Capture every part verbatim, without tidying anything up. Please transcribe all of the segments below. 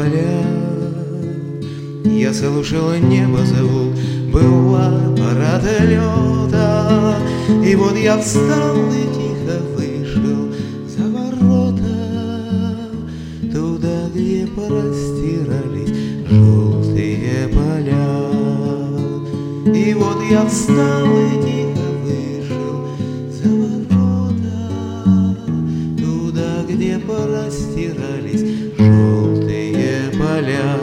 поля. Я слушал небо зовут, был аппарат лета, и вот я встал и тихо вышел за ворота, туда, где простирались желтые поля. И вот я встал и тихо вышел за ворота, туда, где простирались желтые поля.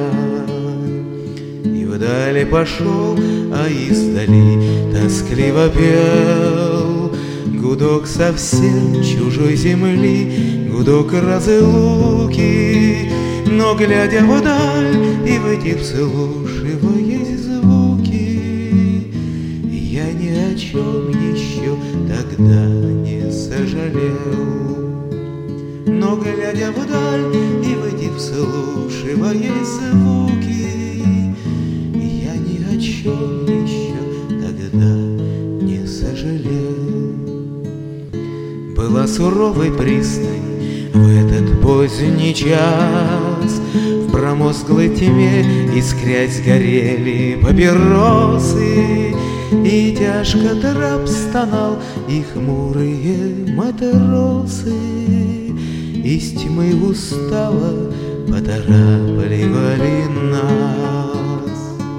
И вдали пошел, а издали тоскливо пел гудок совсем чужой земли, гудок разлуки. Но глядя вдаль и в эти вслушиваясь звуки, я ни о чем еще тогда не сожалел. Но глядя вдаль и в эти вслушиваясь звуки, я ни о чем еще тогда не сожалел. Была суровой пристань в этот поздний час, в промозглой тьме искрясь горели папиросы, и тяжко трап стонал, и хмурые матросы из тьмы устало поторапливали нас.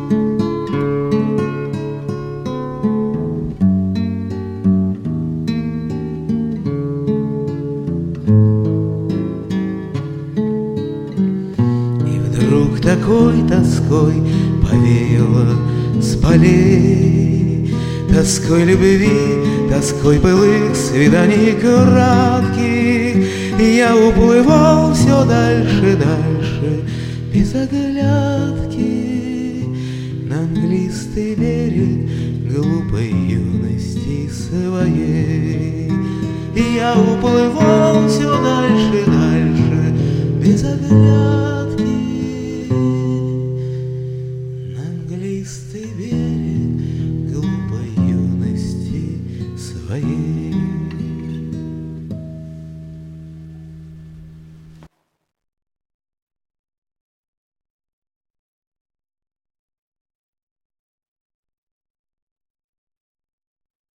И вдруг такой тоской повеяло с полей, тоской любви, тоской былых свиданий кратких. И я уплывал все дальше, дальше, без оглядки, на английский берег глупой юности своей. И я уплывал все дальше, дальше, без оглядки,